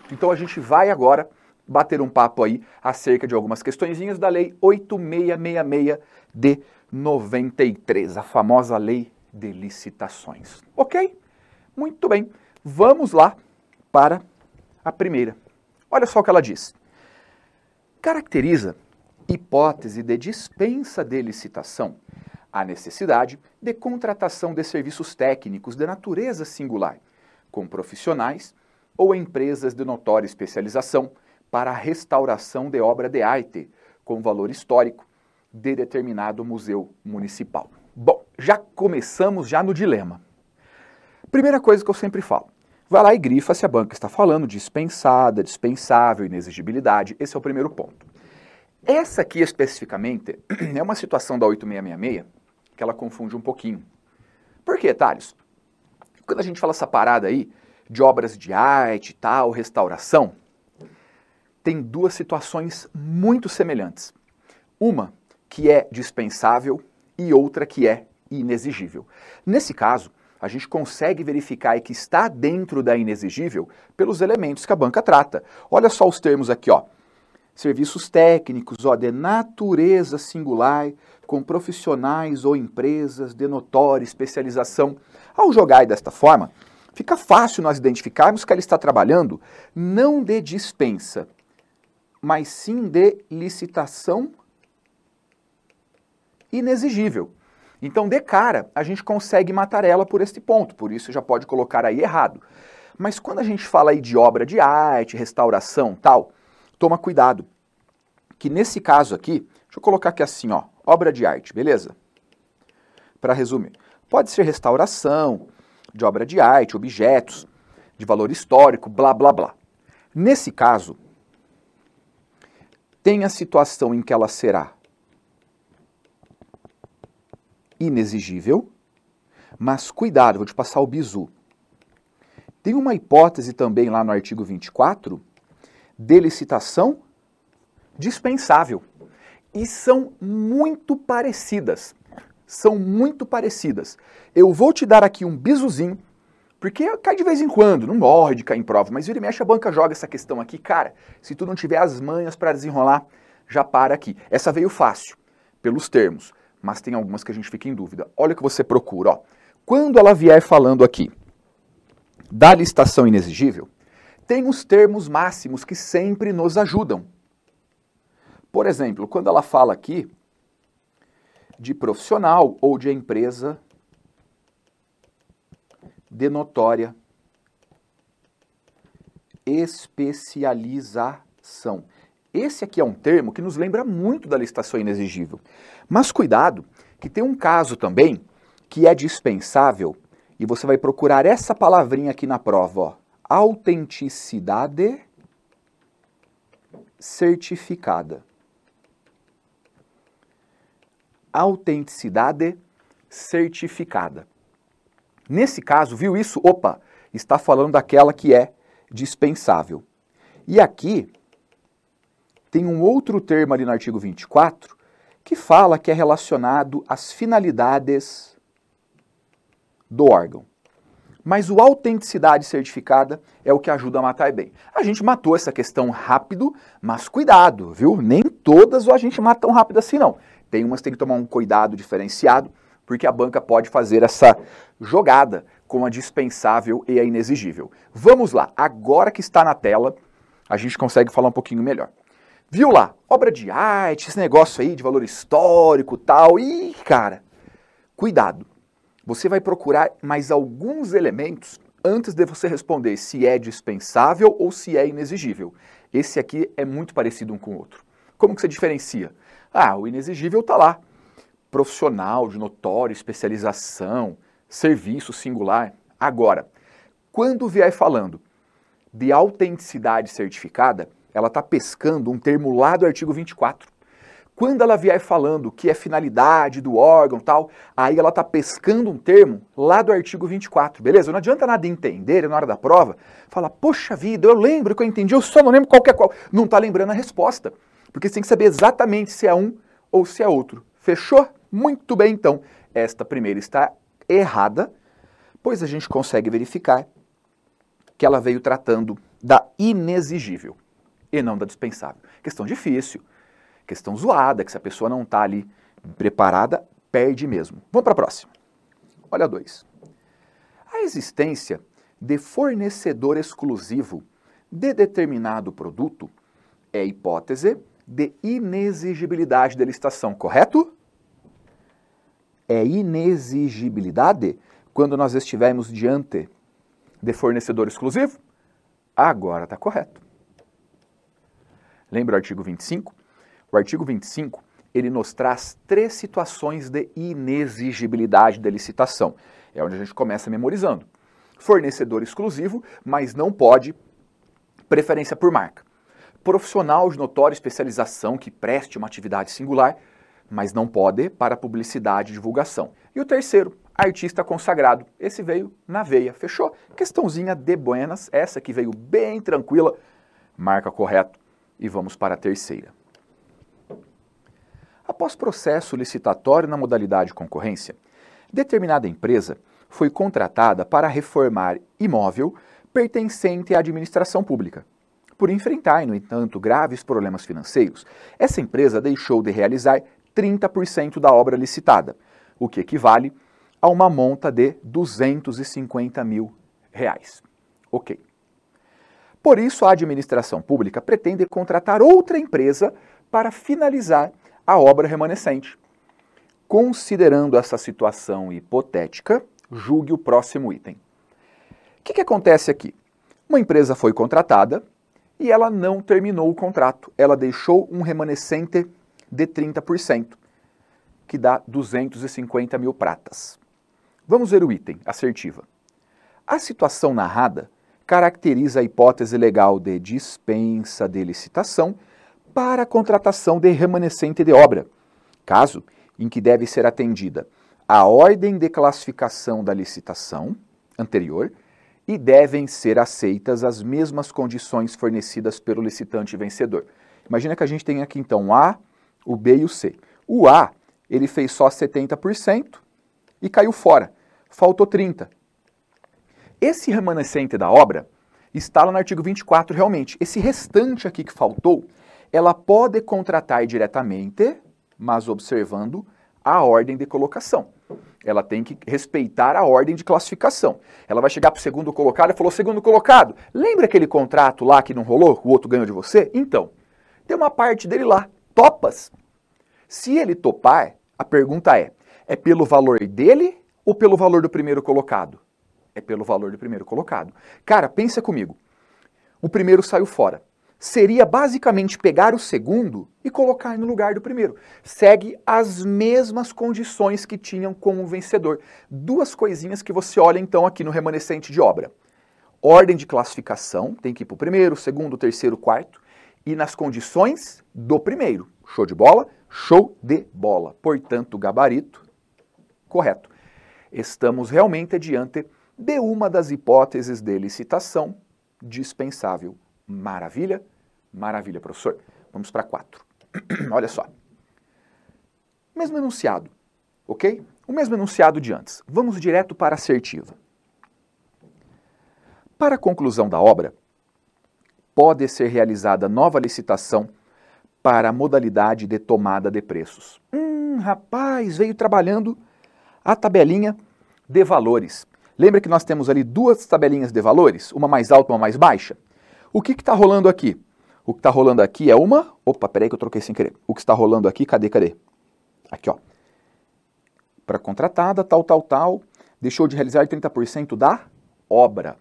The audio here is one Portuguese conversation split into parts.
Então a gente vai agora bater um papo aí acerca de algumas questõezinhas da Lei 8666 de 93, a famosa Lei de Licitações. Ok? Muito bem. Vamos lá para a primeira. Olha só o que ela diz. Caracteriza hipótese de dispensa de licitação a necessidade de contratação de serviços técnicos de natureza singular, com profissionais ou empresas de notória especialização para a restauração de obra de arte com valor histórico de determinado museu municipal. Bom, já começamos já no dilema. Primeira coisa que eu sempre falo, vai lá e grifa se a banca está falando dispensada, dispensável, inexigibilidade, esse é o primeiro ponto. Essa aqui especificamente é uma situação da 8666 que ela confunde um pouquinho. Por quê, Thales? Quando a gente fala essa parada aí de obras de arte, tal, restauração, tem duas situações muito semelhantes. Uma que é dispensável e outra que é inexigível. Nesse caso, a gente consegue verificar que está dentro da inexigível pelos elementos que a banca trata. Olha só os termos aqui, ó. Serviços técnicos, ó, de natureza singular, com profissionais ou empresas de notória especialização. Ao jogar desta forma, fica fácil nós identificarmos que ela está trabalhando não de dispensa, mas sim de licitação inexigível. Então, de cara, a gente consegue matar ela por este ponto, por isso já pode colocar aí errado. Mas quando a gente fala aí de obra de arte, restauração, tal, toma cuidado, que nesse caso aqui, deixa eu colocar aqui assim, ó, obra de arte, beleza? Para resumir, pode ser restauração de obra de arte, objetos de valor histórico, blá, blá, blá. Nesse caso, tem a situação em que ela será inexigível, mas cuidado, vou te passar o bizu. Tem uma hipótese também lá no artigo 24 de licitação dispensável. E são muito parecidas. São muito parecidas. Eu vou te dar aqui um bizuzinho, porque cai de vez em quando, não morre de cair em prova, mas vira e mexe a banca joga essa questão aqui. Cara, se tu não tiver as manhas para desenrolar, já para aqui. Essa veio fácil, pelos termos, mas tem algumas que a gente fica em dúvida. Olha o que você procura, ó. Quando ela vier falando aqui da licitação inexigível, tem os termos máximos que sempre nos ajudam. Por exemplo, quando ela fala aqui de profissional ou de empresa de notória especialização. Esse aqui é um termo que nos lembra muito da licitação inexigível. Mas cuidado, que tem um caso também que é dispensável e você vai procurar essa palavrinha aqui na prova, ó, autenticidade certificada. Autenticidade certificada. Nesse caso, viu isso? Opa, está falando daquela que é dispensável. E aqui tem um outro termo ali no artigo 24 que fala que é relacionado às finalidades do órgão. Mas o autenticidade certificada é o que ajuda a matar bem. A gente matou essa questão rápido, mas cuidado, viu? Nem todas a gente mata tão rápido assim não. Tem umas que tem que tomar um cuidado diferenciado, porque a banca pode fazer essa jogada com a dispensável e a inexigível. Vamos lá, agora que está na tela, a gente consegue falar um pouquinho melhor. Viu lá, obra de arte, esse negócio aí de valor histórico e tal, e cara, cuidado. Você vai procurar mais alguns elementos antes de você responder se é dispensável ou se é inexigível. Esse aqui é muito parecido um com o outro. Como que você diferencia? Ah, o inexigível está lá. Profissional, de notória especialização, serviço singular. Agora, quando vier falando de autenticidade certificada, ela está pescando um termo lá do artigo 24. Quando ela vier falando que é finalidade do órgão e tal, aí ela está pescando um termo lá do artigo 24, beleza? Não adianta nada entender na hora da prova, fala, poxa vida, eu lembro que eu entendi, eu só não lembro qual que é qual. Não está lembrando a resposta, porque você tem que saber exatamente se é um ou se é outro. Fechou? Muito bem, então. Esta primeira está errada, pois a gente consegue verificar que ela veio tratando da inexigível e não da dispensável. Questão difícil, questão zoada, que se a pessoa não está ali preparada, perde mesmo. Vamos para a próxima. Olha 2. A existência de fornecedor exclusivo de determinado produto é hipótese de inexigibilidade da licitação, correto? É inexigibilidade quando nós estivermos diante de fornecedor exclusivo? Agora está correto. Lembra o artigo 25? O artigo 25, ele nos traz 3 situações de inexigibilidade da licitação. É onde a gente começa memorizando. Fornecedor exclusivo, mas não pode preferência por marca. Profissional de notória especialização que preste uma atividade singular, mas não pode para publicidade e divulgação. E o terceiro, artista consagrado. Esse veio na veia, fechou? Questãozinha de buenas, essa que veio bem tranquila, marca correto. E vamos para a terceira. Após processo licitatório na modalidade concorrência, determinada empresa foi contratada para reformar imóvel pertencente à administração pública. Por enfrentar, no entanto, graves problemas financeiros, essa empresa deixou de realizar 30% da obra licitada, o que equivale a uma monta de R$250 mil. Ok. Por isso, a administração pública pretende contratar outra empresa para finalizar a obra remanescente. Considerando essa situação hipotética, julgue o próximo item. O que acontece aqui? Uma empresa foi contratada e ela não terminou o contrato. Ela deixou um remanescente de 30%, que dá R$250 mil. Vamos ver o item, assertiva. A situação narrada caracteriza a hipótese legal de dispensa de licitação para a contratação de remanescente de obra, caso em que deve ser atendida a ordem de classificação da licitação anterior e devem ser aceitas as mesmas condições fornecidas pelo licitante vencedor. Imagina que a gente tem aqui então o A, o B e o C. O A, ele fez só 70% e caiu fora, faltou 30%. Esse remanescente da obra está lá no artigo 24 realmente. Esse restante aqui que faltou, ela pode contratar diretamente, mas observando a ordem de colocação. Ela tem que respeitar a ordem de classificação. Ela vai chegar para o segundo colocado e falou, segundo colocado, lembra aquele contrato lá que não rolou, o outro ganhou de você? Então, tem uma parte dele lá, topas? Se ele topar, a pergunta é pelo valor dele ou pelo valor do primeiro colocado? É pelo valor do primeiro colocado. Cara, pensa comigo. O primeiro saiu fora. Seria basicamente pegar o segundo e colocar no lugar do primeiro. Segue as mesmas condições que tinham com o vencedor. 2 coisinhas que você olha então aqui no remanescente de obra. Ordem de classificação, tem que ir para o primeiro, segundo, terceiro, quarto. E nas condições do primeiro. Show de bola? Show de bola. Portanto, gabarito correto. Estamos realmente diante de uma das hipóteses de licitação dispensável. Maravilha? Maravilha, professor. Vamos para 4. Olha só. Mesmo enunciado, ok? O mesmo enunciado de antes. Vamos direto para a assertiva. Para a conclusão da obra, pode ser realizada nova licitação para a modalidade de tomada de preços. Rapaz, veio trabalhando a tabelinha de valores. Lembra que nós temos ali 2 tabelinhas de valores? Uma mais alta e uma mais baixa? O que está rolando aqui? O que está rolando aqui é uma... Opa, peraí que eu troquei sem querer. O que está rolando aqui, cadê? Aqui, ó. Para contratada, tal. Deixou de realizar 30% da obra.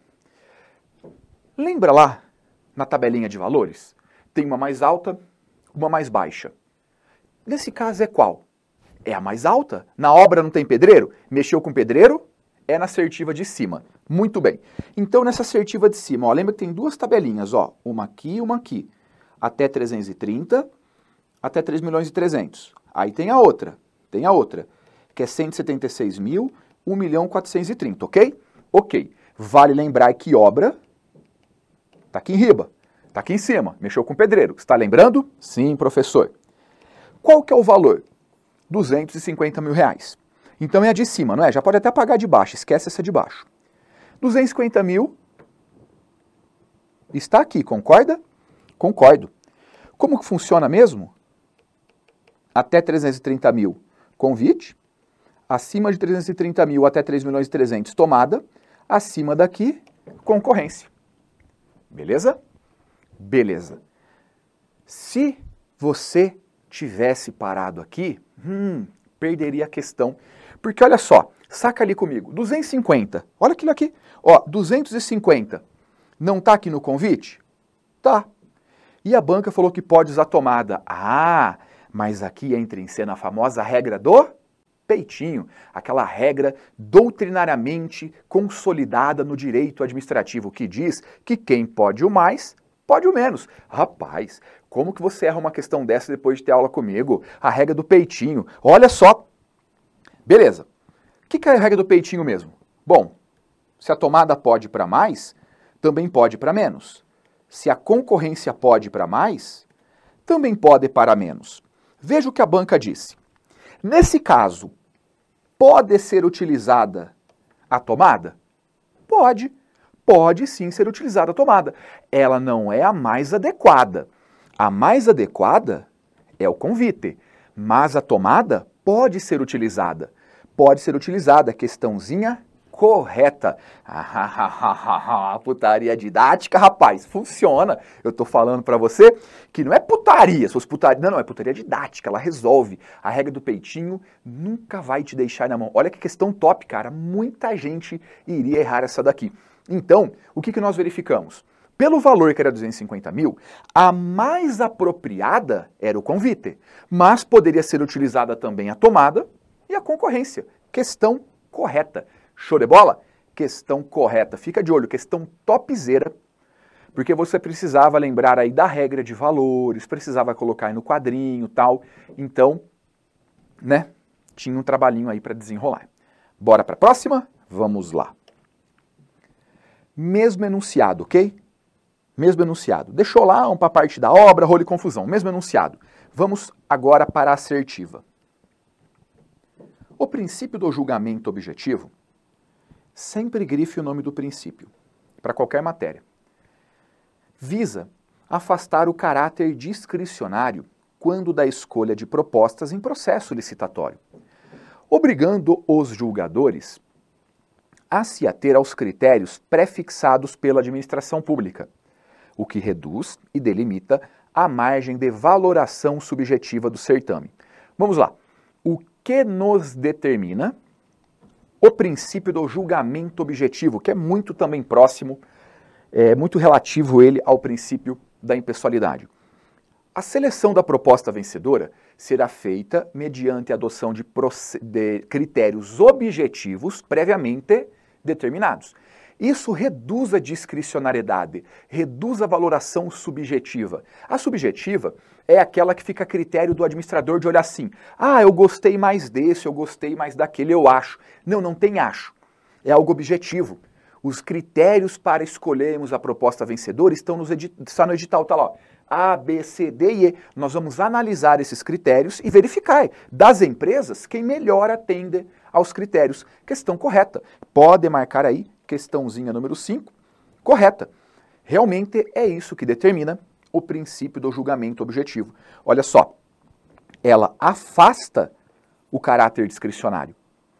Lembra lá, na tabelinha de valores? Tem uma mais alta, uma mais baixa. Nesse caso é qual? É a mais alta. Na obra não tem pedreiro? Mexeu com pedreiro? É na assertiva de cima. Muito bem. Então, nessa assertiva de cima, ó, lembra que tem 2 tabelinhas, ó, uma aqui e uma aqui. Até 330, até 3.300.000. Aí tem a outra, que é 176 mil, 1.430.000, ok? Ok. Vale lembrar que obra está aqui em riba, está aqui em cima, mexeu com pedreiro. Está lembrando? Sim, professor. Qual que é o valor? R$250 mil. Então é a de cima, não é? Já pode até apagar de baixo, esquece essa de baixo. 250 mil está aqui, concorda? Concordo. Como que funciona mesmo? Até 330 mil, convite. Acima de 330 mil até 3.300.000, tomada. Acima daqui, concorrência. Beleza? Beleza. Se você tivesse parado aqui, perderia a questão. Porque olha só, saca ali comigo, 250, olha aquilo aqui, ó, 250, não tá aqui no convite? Tá. E a banca falou que pode usar tomada. Ah, mas aqui entra em cena a famosa regra do peitinho, aquela regra doutrinariamente consolidada no direito administrativo que diz que quem pode o mais, pode o menos. Rapaz, como que você erra uma questão dessa depois de ter aula comigo? A regra do peitinho, olha só. Beleza. O que é a regra do peitinho mesmo? Bom, se a tomada pode para mais, também pode para menos. Se a concorrência pode para mais, também pode para menos. Veja o que a banca disse. Nesse caso, pode ser utilizada a tomada? Pode. Pode sim ser utilizada a tomada. Ela não é a mais adequada. A mais adequada é o convite, mas a tomada pode ser utilizada. Pode ser utilizada, questãozinha correta. Putaria didática, rapaz, funciona. Eu tô falando pra você que não é putaria, se fosse putaria, não, é putaria didática, ela resolve. A regra do peitinho nunca vai te deixar na mão. Olha que questão top, cara, muita gente iria errar essa daqui. Então, o que nós verificamos? Pelo valor que era 250 mil, a mais apropriada era o convite, mas poderia ser utilizada também a tomada e a concorrência. Questão correta. Show de bola? Questão correta. Fica de olho, questão topzera, porque você precisava lembrar aí da regra de valores, precisava colocar aí no quadrinho e tal. Então, né, tinha um trabalhinho aí para desenrolar. Bora para a próxima? Vamos lá. Mesmo enunciado, ok? Mesmo enunciado. Deixou lá para a parte da obra, rolo e confusão. Mesmo enunciado. Vamos agora para a assertiva. O princípio do julgamento objetivo, sempre grife o nome do princípio, para qualquer matéria, visa afastar o caráter discricionário quando da escolha de propostas em processo licitatório, obrigando os julgadores a se ater aos critérios pré-fixados pela administração pública, o que reduz e delimita a margem de valoração subjetiva do certame. Vamos lá. O que nos determina o princípio do julgamento objetivo, que é muito também próximo, é muito relativo ele ao princípio da impessoalidade. A seleção da proposta vencedora será feita mediante a adoção de critérios objetivos previamente determinados. Isso reduz a discricionariedade, reduz a valoração subjetiva. A subjetiva é aquela que fica a critério do administrador de olhar assim, ah, eu gostei mais desse, eu gostei mais daquele, eu acho. Não, não tem acho. É algo objetivo. Os critérios para escolhermos a proposta vencedora estão está no edital, tá lá, ó. A, B, C, D e E. Nós vamos analisar esses critérios e verificar das empresas quem melhor atende aos critérios. Questão correta. Pode marcar aí, questãozinha número 5, correta. Realmente é isso que determina o princípio do julgamento objetivo. Olha só, ela afasta o caráter discricionário.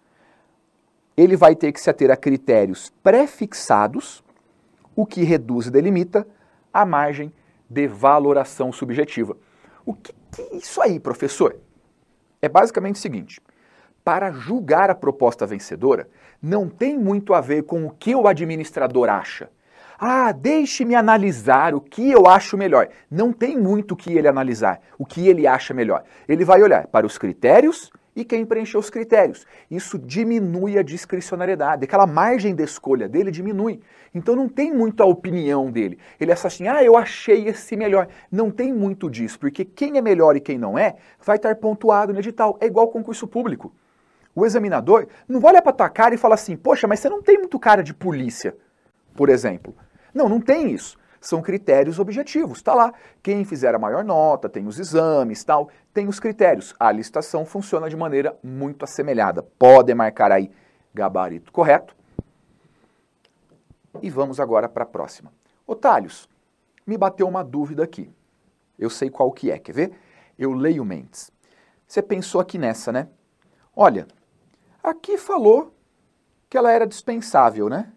Ele vai ter que se ater a critérios pré-fixados, o que reduz e delimita a margem de valoração subjetiva. O que é isso aí, professor? É basicamente o seguinte, para julgar a proposta vencedora, não tem muito a ver com o que o administrador acha. Ah, deixe-me analisar o que eu acho melhor. Não tem muito o que ele analisar, o que ele acha melhor. Ele vai olhar para os critérios e quem preencheu os critérios. Isso diminui a discricionariedade, aquela margem de escolha dele diminui. Então não tem muito a opinião dele. Ele é assim, ah, eu achei esse melhor. Não tem muito disso, porque quem é melhor e quem não é, vai estar pontuado no edital. É igual concurso público. O examinador não vai olhar para tua cara e falar assim, poxa, mas você não tem muito cara de polícia, por exemplo. Não, não tem isso. São critérios objetivos. Está lá. Quem fizer a maior nota, tem os exames, tal, tem os critérios. A licitação funciona de maneira muito assemelhada. Pode marcar aí gabarito correto. E vamos agora para a próxima. Ô Thales, me bateu uma dúvida aqui. Eu sei qual que é, quer ver? Eu leio mentes. Você pensou aqui nessa, né? Olha, aqui falou que ela era dispensável, né?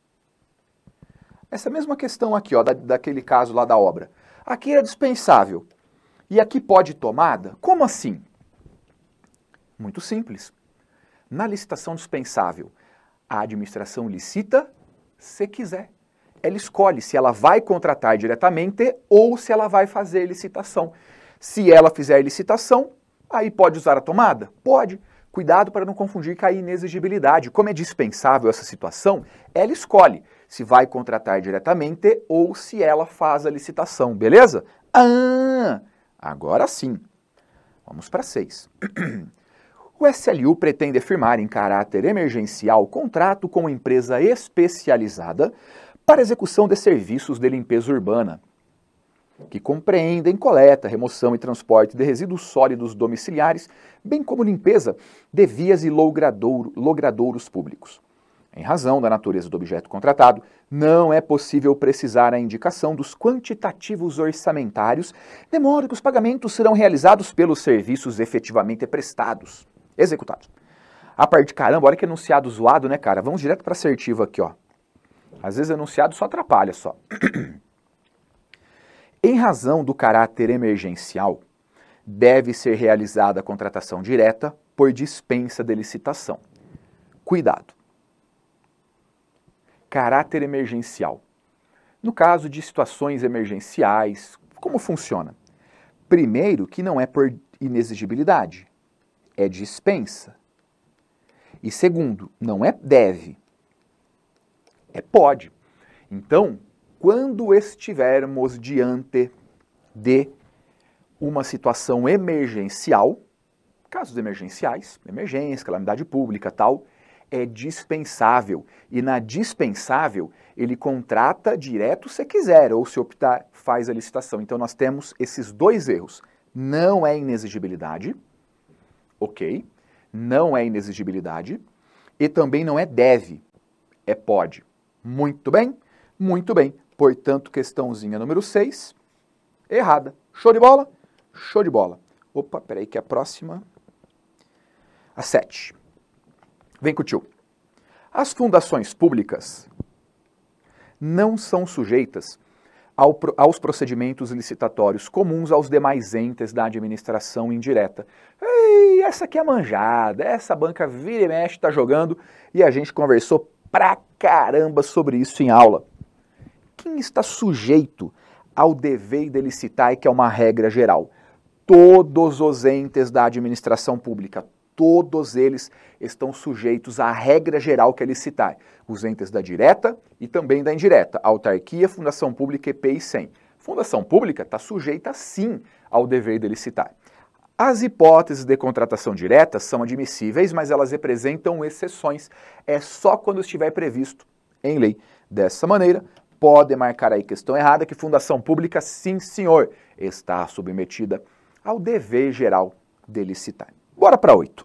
Essa mesma questão aqui, ó, daquele caso lá da obra. Aqui era dispensável. E aqui pode tomada? Como assim? Muito simples. Na licitação dispensável, a administração licita se quiser. Ela escolhe se ela vai contratar diretamente ou se ela vai fazer licitação. Se ela fizer licitação, aí pode usar a tomada? Pode. Cuidado para não confundir com a inexigibilidade. Como é dispensável essa situação, ela escolhe se vai contratar diretamente ou se ela faz a licitação, beleza? Ah, agora sim. Vamos para 6. O SLU pretende firmar em caráter emergencial contrato com empresa especializada para execução de serviços de limpeza urbana, que compreendem coleta, remoção e transporte de resíduos sólidos domiciliares, bem como limpeza de vias e logradouros públicos. Em razão da natureza do objeto contratado, não é possível precisar a indicação dos quantitativos orçamentários, de modo que os pagamentos serão realizados pelos serviços efetivamente prestados, executados. A parte, caramba, olha que enunciado zoado, né, cara? Vamos direto para assertivo aqui, ó. Às vezes enunciado só atrapalha, só. Em razão do caráter emergencial, deve ser realizada a contratação direta por dispensa de licitação. Cuidado. Caráter emergencial. No caso de situações emergenciais, como funciona? Primeiro, que não é por inexigibilidade, é dispensa. E segundo, não é deve, é pode. Então, quando estivermos diante de uma situação emergencial, casos emergenciais, emergência, calamidade pública, tal, é dispensável. E na dispensável, ele contrata direto se quiser, ou se optar, faz a licitação. Então nós temos esses dois erros. Não é inexigibilidade, ok? Não é inexigibilidade. E também não é deve, é pode. Muito bem? Muito bem. Portanto, questãozinha número 6, errada. Show de bola? Show de bola. Opa, peraí que a próxima... A 7. Vem com o tio. As fundações públicas não são sujeitas aos procedimentos licitatórios comuns aos demais entes da administração indireta. Ei, essa aqui é manjada, essa banca vira e mexe, está jogando, e a gente conversou pra caramba sobre isso em aula. Quem está sujeito ao dever de licitar, que é uma regra geral? Todos os entes da administração pública, todos eles estão sujeitos à regra geral que é licitar. Os entes da direta e também da indireta, autarquia, fundação pública, EPI e SEM. Fundação pública está sujeita sim ao dever de licitar. As hipóteses de contratação direta são admissíveis, mas elas representam exceções. É só quando estiver previsto em lei. Dessa maneira, pode marcar aí questão errada que fundação pública, sim senhor, está submetida ao dever geral de licitar. Bora para 8.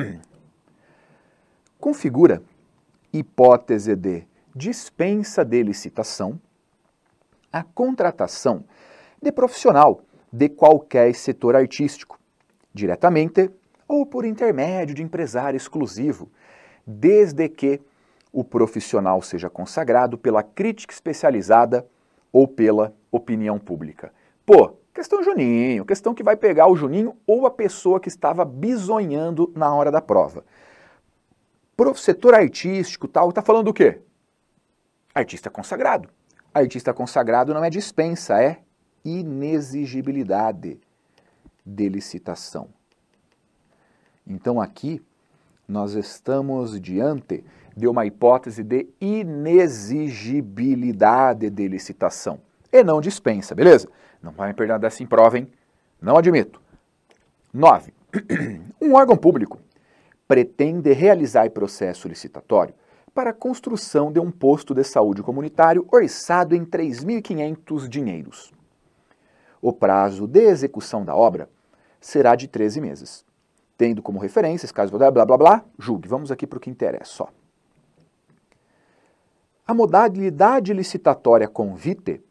Configura hipótese de dispensa de licitação a contratação de profissional de qualquer setor artístico, diretamente ou por intermédio de empresário exclusivo, desde que o profissional seja consagrado pela crítica especializada ou pela opinião pública. Pô, questão Juninho, questão que vai pegar o Juninho ou a pessoa que estava bisonhando na hora da prova. Pro setor artístico, tal, tá falando do quê? Artista consagrado. Artista consagrado não é dispensa, é inexigibilidade de licitação. Então aqui nós estamos diante de uma hipótese de inexigibilidade de licitação e não dispensa, beleza? Não vai me perder dessa em prova, hein? Não admito. 9. Um órgão público pretende realizar processo licitatório para a construção de um posto de saúde comunitário orçado em 3.500 dinheiros. O prazo de execução da obra será de 13 meses. Tendo como referência, esse caso blá blá blá, julgue. Vamos aqui para o que interessa. Ó. A modalidade licitatória convite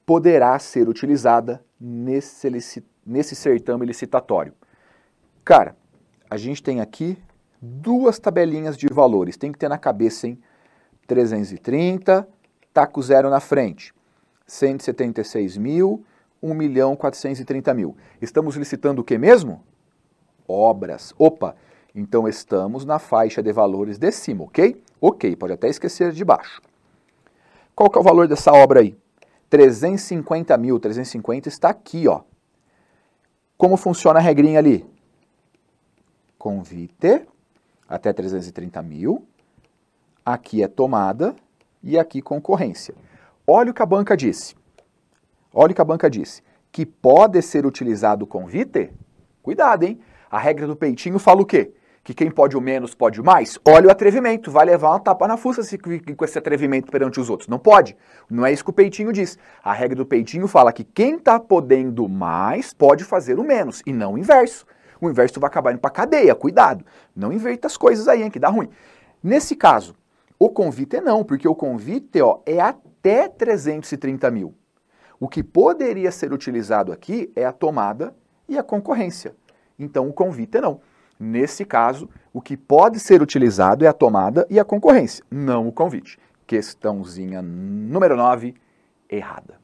poderá ser utilizada nesse certame licitatório. Cara, a gente tem aqui duas tabelinhas de valores, tem que ter na cabeça, hein? 330, tá com zero na frente. 176 mil, 1.430.000. Estamos licitando o que mesmo? Obras. Opa, então estamos na faixa de valores de cima, ok? Ok, pode até esquecer de baixo. Qual que é o valor dessa obra aí? 350 mil, 350 está aqui, ó. Como funciona a regrinha ali? Convite, até 330 mil. Aqui é tomada e aqui concorrência. Olha o que a banca disse. Olha o que a banca disse. Que pode ser utilizado o convite? Cuidado, hein? A regra do peitinho fala o quê? Que quem pode o menos pode o mais? Olha o atrevimento, vai levar uma tapa na fuça com esse atrevimento perante os outros. Não pode. Não é isso que o peitinho diz. A regra do peitinho fala que quem está podendo mais pode fazer o menos, e não o inverso. O inverso vai acabar indo para cadeia, cuidado. Não inverta as coisas aí, hein, que dá ruim. Nesse caso, o convite não, porque o convite, ó, é até 330 mil. O que poderia ser utilizado aqui é a tomada e a concorrência. Então, o convite não. Nesse caso, o que pode ser utilizado é a tomada e a concorrência, não o convite. Questãozinha número 9, errada.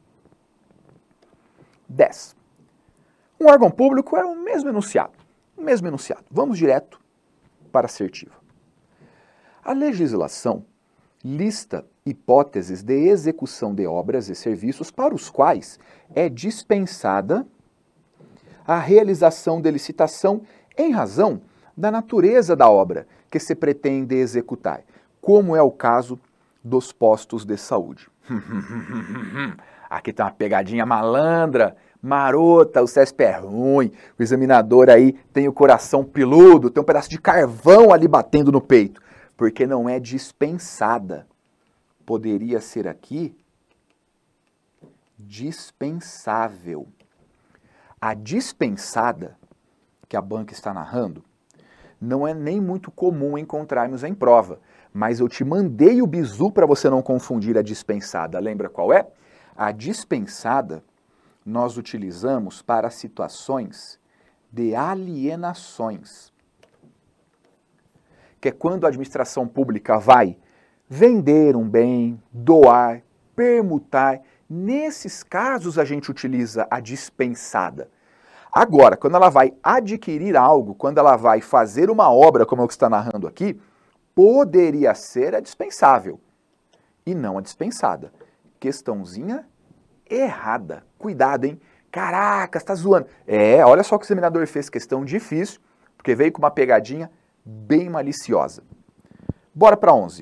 10. Um órgão público é o mesmo enunciado. O mesmo enunciado. Vamos direto para a assertiva. A legislação lista hipóteses de execução de obras e serviços para os quais é dispensada a realização de licitação em razão da natureza da obra que se pretende executar, como é o caso dos postos de saúde. Aqui tem uma pegadinha malandra, marota, o CESP é ruim, o examinador aí tem o coração peludo, tem um pedaço de carvão ali batendo no peito, porque não é dispensada. Poderia ser aqui dispensável. A dispensada, que a banca está narrando, não é nem muito comum encontrarmos em prova, mas eu te mandei o bizu para você não confundir a dispensada. Lembra qual é? A dispensada nós utilizamos para situações de alienações, que é quando a administração pública vai vender um bem, doar, permutar. Nesses casos a gente utiliza a dispensada. Agora, quando ela vai adquirir algo, quando ela vai fazer uma obra, como é o que está narrando aqui, poderia ser a dispensável e não a dispensada. Questãozinha errada. Cuidado, hein? Caraca, você tá zoando. Olha só que o examinador fez, questão difícil, porque veio com uma pegadinha bem maliciosa. Bora para 11.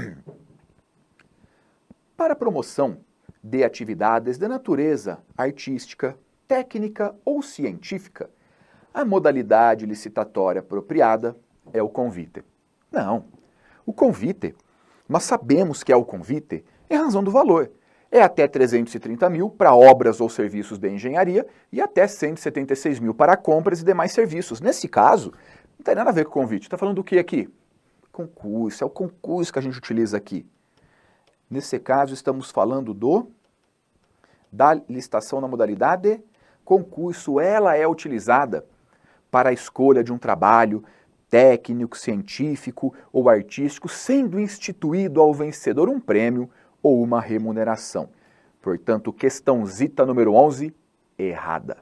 Para promoção de atividades de natureza artística, técnica ou científica, a modalidade licitatória apropriada é o convite. Não. O convite, nós sabemos que é o convite em razão do valor. É até 330 mil para obras ou serviços de engenharia e até 176 mil para compras e demais serviços. Nesse caso, não tem nada a ver com o convite. Está falando do que aqui? Concurso. É o concurso que a gente utiliza aqui. Nesse caso, estamos falando da licitação na modalidade concurso. Ela é utilizada para a escolha de um trabalho técnico, científico ou artístico, sendo instituído ao vencedor um prêmio ou uma remuneração. Portanto, questãozita número 11, errada.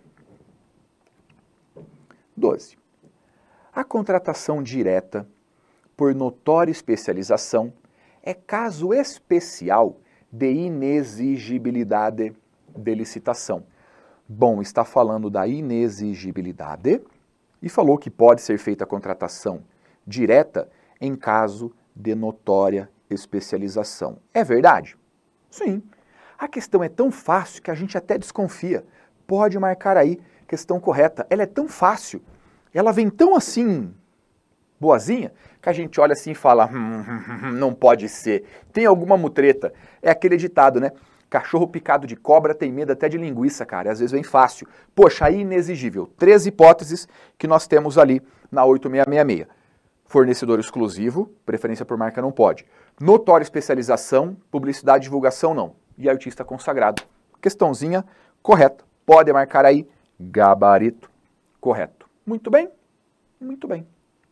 12. A contratação direta por notória especialização é caso especial de inexigibilidade de licitação. Bom, está falando da inexigibilidade e falou que pode ser feita a contratação direta em caso de notória especialização. É verdade? Sim. A questão é tão fácil que a gente até desconfia. Pode marcar aí, questão correta. Ela é tão fácil, ela vem tão assim, boazinha, que a gente olha assim e fala, não pode ser. Tem alguma mutreta. É aquele ditado, né? Cachorro picado de cobra tem medo até de linguiça, cara. E às vezes vem fácil. Poxa, aí inexigível. 3 hipóteses que nós temos ali na 8666. Fornecedor exclusivo, preferência por marca não pode. Notória especialização, publicidade e divulgação não. E artista consagrado. Questãozinha correta. Pode marcar aí, gabarito correto. Muito bem, muito bem.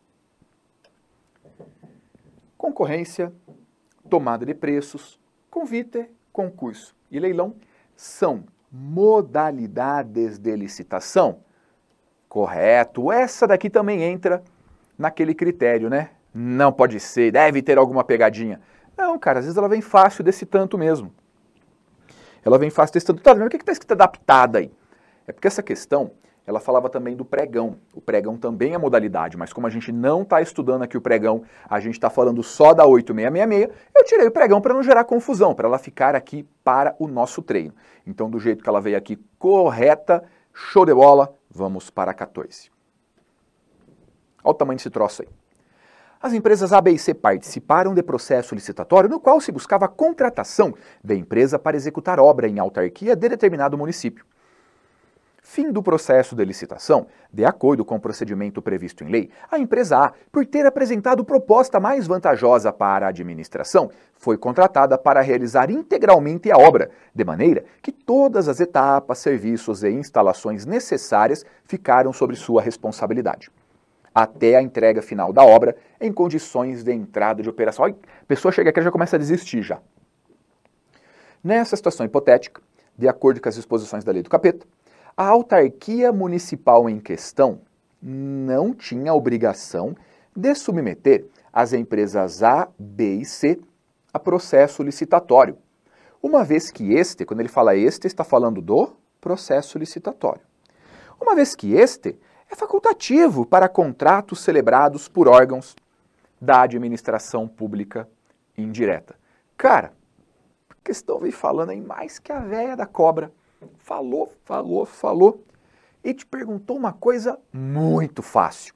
Concorrência, tomada de preços, convite, concurso e leilão são modalidades de licitação? Correto. Essa daqui também entra naquele critério, né? Não pode ser, deve ter alguma pegadinha. Não, cara, às vezes ela vem fácil desse tanto mesmo. Ela vem fácil desse tanto. Tá vendo o que está escrito adaptada aí? É porque essa questão, ela falava também do pregão. O pregão também é modalidade, mas como a gente não está estudando aqui o pregão, a gente está falando só da 8666, eu tirei o pregão para não gerar confusão, para ela ficar aqui para o nosso treino. Então, do jeito que ela veio aqui, correta, show de bola, vamos para a 14. Olha o tamanho desse troço aí. As empresas A, B e C participaram de processo licitatório no qual se buscava a contratação da empresa para executar obra em autarquia de determinado município. Fim do processo de licitação, de acordo com o procedimento previsto em lei, a empresa A, por ter apresentado proposta mais vantajosa para a administração, foi contratada para realizar integralmente a obra, de maneira que todas as etapas, serviços e instalações necessárias ficaram sob sua responsabilidade, até a entrega final da obra em condições de entrada de operação. Olha, a pessoa chega aqui e já começa a desistir já. Nessa situação hipotética, de acordo com as disposições da lei do capeta, a autarquia municipal em questão não tinha obrigação de submeter as empresas A, B e C a processo licitatório, uma vez que este, quando ele fala este, está falando do processo licitatório. Uma vez que este é facultativo para contratos celebrados por órgãos da administração pública indireta. Cara, a questão vem falando aí mais que a véia da cobra. Falou e te perguntou uma coisa muito fácil.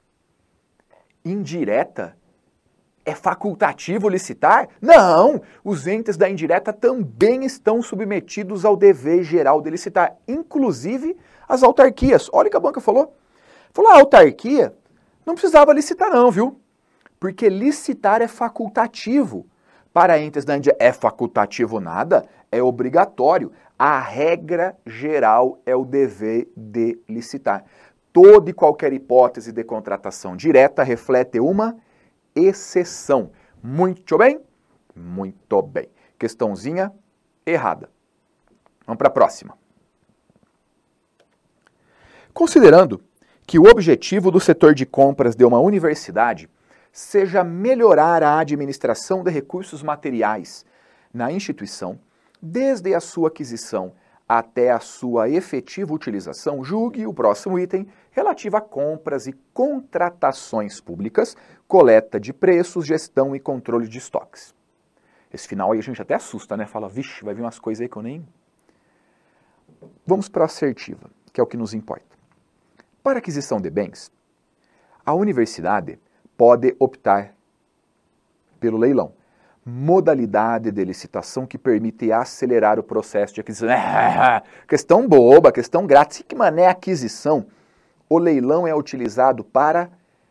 Indireta? É facultativo licitar? Não! Os entes da indireta também estão submetidos ao dever geral de licitar, inclusive as autarquias. Olha o que a banca falou. Falou, a autarquia não precisava licitar não, viu? Porque licitar é facultativo. Para entes da indireta, é facultativo nada? É obrigatório. A regra geral é o dever de licitar. Toda e qualquer hipótese de contratação direta reflete uma exceção. Muito bem? Muito bem. Questãozinha errada. Vamos para a próxima. Considerando que o objetivo do setor de compras de uma universidade seja melhorar a administração de recursos materiais na instituição, desde a sua aquisição até a sua efetiva utilização, julgue o próximo item relativo a compras e contratações públicas, coleta de preços, gestão e controle de estoques. Esse final aí a gente até assusta, né? Fala, vixe, vai vir umas coisas aí que eu nem... Vamos para a assertiva, que é o que nos importa. Para aquisição de bens, a universidade pode optar pelo leilão, modalidade de licitação que permite acelerar o processo de aquisição. Questão boba, questão grátis. Que mané aquisição? O leilão é utilizado para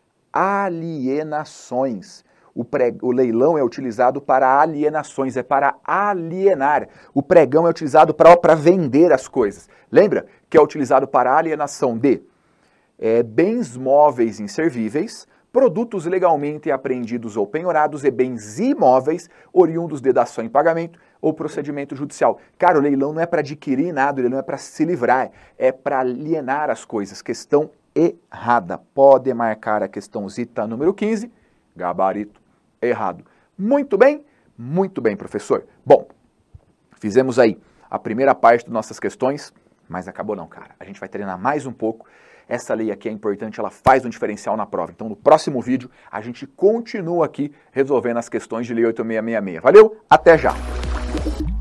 alienações. O leilão é utilizado para alienações, é para alienar. O pregão é utilizado para vender as coisas. Lembra que é utilizado para alienação de bens móveis inservíveis, produtos legalmente apreendidos ou penhorados e bens imóveis oriundos de dação em pagamento ou procedimento judicial. Cara, o leilão não é para adquirir nada, ele não é para se livrar, é para alienar as coisas. Questão errada. Pode marcar a questãozita número 15, gabarito errado. Muito bem, professor. Bom, fizemos aí a primeira parte das nossas questões, mas acabou não, cara. A gente vai treinar mais um pouco. Essa lei aqui é importante, ela faz um diferencial na prova. Então, no próximo vídeo, a gente continua aqui resolvendo as questões de Lei 8666. Valeu, até já!